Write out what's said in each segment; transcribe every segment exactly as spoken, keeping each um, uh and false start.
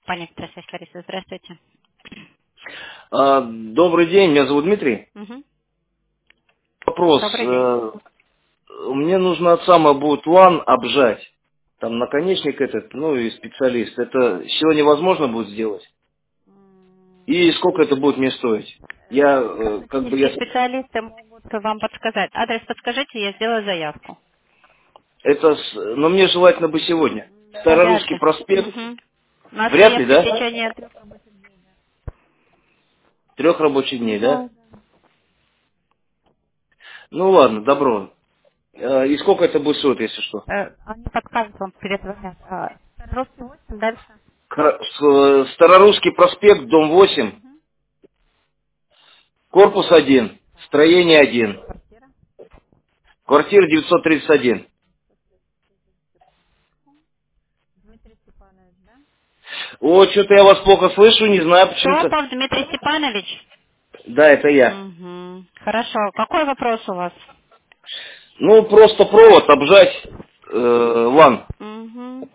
Паня Красавица, Лариса, здравствуйте. А, Добрый день, меня зовут Дмитрий. Мгм. Вопрос. Добрый день. э, Мне нужно от самого будет лан обжать. Там наконечник этот, ну и специалист. Это сегодня возможно будет сделать? И сколько это будет мне стоить? Я, э, как бы я... Технические специалисты могут вам подсказать. Адрес подскажите, я сделаю заявку. Это, с- но мне желательно бы сегодня. Навряд Старорусский ли. проспект. Мгм. У нас Вряд ли, клиенты в да? течение трех... Трех рабочих дней, да? Да. Ну ладно, добро. Э, И сколько это будет стоить, если что? Э, Они подскажут вам, перезвонят. А, Русский восемь, дальше. Кра- с- э, Старорусский проспект, дом восемь, корпус один, строение один. Квартира девятьсот тридцать один. О, что-то я вас плохо слышу, не знаю почему-то. Топов Дмитрий Степанович. Да, это я. Угу. Хорошо. Какой вопрос у вас? Ну, просто провод обжать, э, лан. Угу.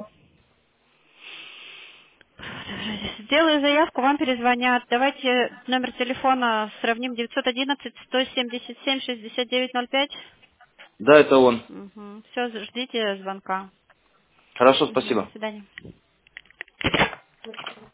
Сделаю заявку, вам перезвонят. Давайте номер телефона сравним девятьсот одиннадцать сто семьдесят семь шестьдесят девять ноль пять. Да, это он. Угу. Все, ждите звонка. Хорошо, Угу. До спасибо. свидания.